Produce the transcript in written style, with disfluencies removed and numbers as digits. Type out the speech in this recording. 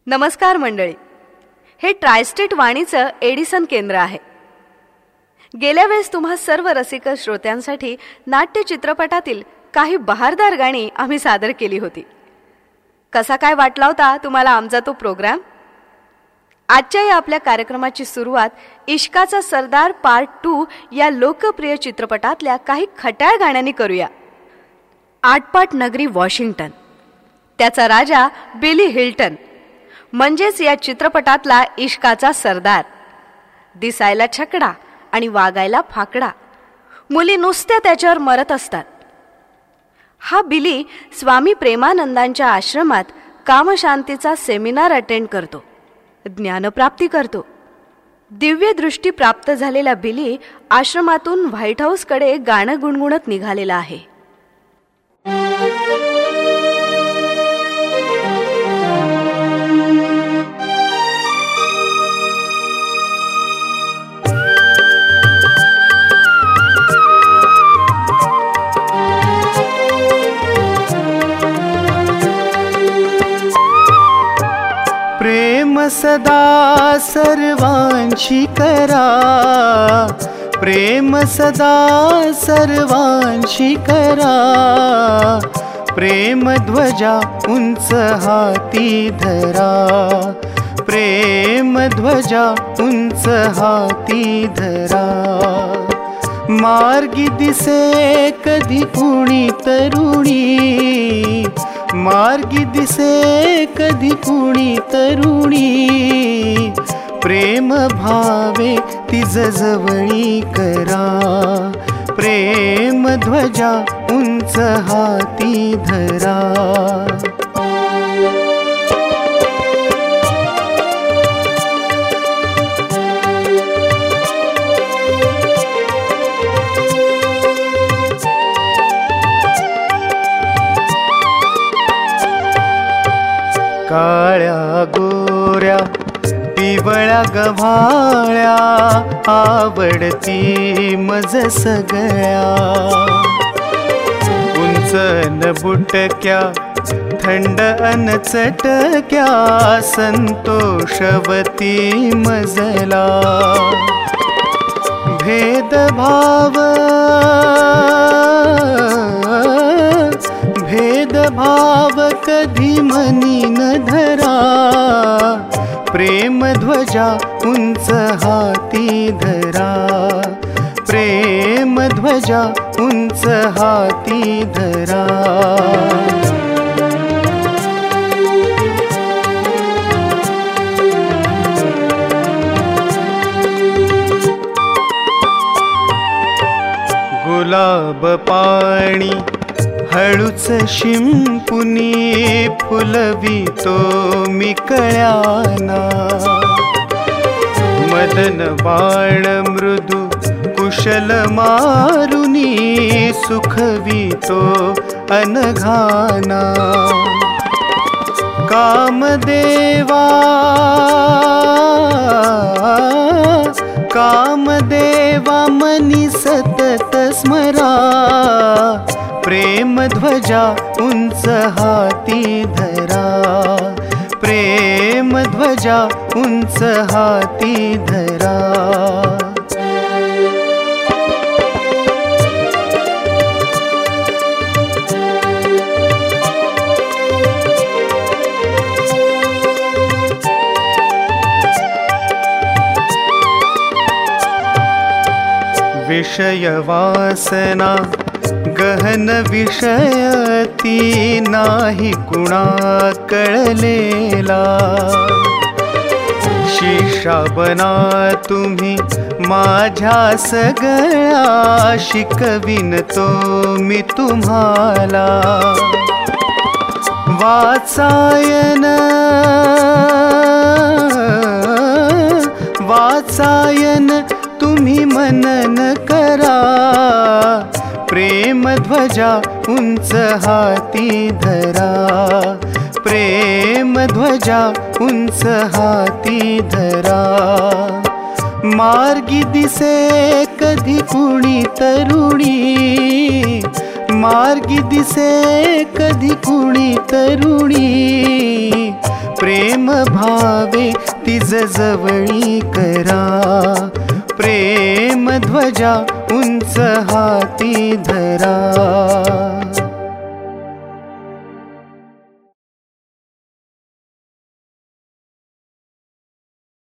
नमस्कार मंडळी, हे ट्रायस्टेट वाणीचं एडिसन केंद्र आहे. गेल्या वेळेस तुम्हा सर्व रसिक श्रोत्यांसाठी नाट्य चित्रपटातील काही बहारदार गाणी आम्ही सादर केली होती. कसा काय वाटला होता तुम्हाला आमचा तो प्रोग्राम? आजच्या या आपल्या कार्यक्रमाची सुरुवात इश्काचा सरदार पार्ट 2 या लोकप्रिय चित्रपटातल्या काही खट्याळ गाण्यांनी करूया. आटपाट नगरी वॉशिंग्टन, त्याचा राजा बिली हिल्टन, म्हणजेच या चित्रपटातला इश्काचा सरदार. दिसायला छकडा आणि वागायला फाकडा, मुली नुसत्या त्याच्यावर मरत असतात. हा बिली स्वामी प्रेमानंदांच्या आश्रमात कामशांतीचा सेमिनार अटेंड करतो, ज्ञानप्राप्ती करतो. दिव्य दृष्टी प्राप्त झालेला बिली आश्रमातून व्हाईट हाऊसकडे गाणं गुणगुणत निघालेला आहे. प्रेम सदा सर्वांशी करा, प्रेम सदा सर्वांशी करा. प्रेम ध्वजा उंच हाती धरा, प्रेम ध्वजा उंच हाती धरा. मार्गी दिसे कधी कुणी तरुणी, मार्गी दिसे कधी कुणी तरुणी. प्रेम भावे तिज जवळी करा, प्रेम ध्वजा उंच हाती धरा. काळ्या गोऱ्या पिवळ्या गव्हाळ्या, आवडती मज सगळ्या. उंच न बुटक्या थंड अन चटक्या, संतोषवती मजला. भेदभाव भेदभाव कधी मनी न धरा, प्रेम ध्वजा उंच हाती धरा, प्रेम ध्वजा उंच हाती धरा. गुलाब पाणी हळूच शिंपुनी, फुलवितो मी कळ्याना. मदन बाण मृदू कुशल मारुनी, सुखवितो अनघाना. कामदेवा कामदेवा मनी सतत स्मरा, प्रेम ध्वजा उंच हाती धरा, प्रेम ध्वजा उंच हाती धरा. विषय वासना गहन विषयती, नाही कुणा कळलेला. शिष्या बना तुम्ही माझ्या सगळ्या, शिकविनतो मी तुम्हाला. वाचायन वाचायन तुम्ही मनन करा, प्रेम ध्वजा उंच हाती धरा, प्रेम ध्वजा उंच हाती धरा. मार्गी दिसे कधी कुणी तरुणी, मार्गी दिसे कधी कुणी तरुणी. प्रेम भावे तिज जवळी करा, प्रेम ध्वजा उंच हाती धरा.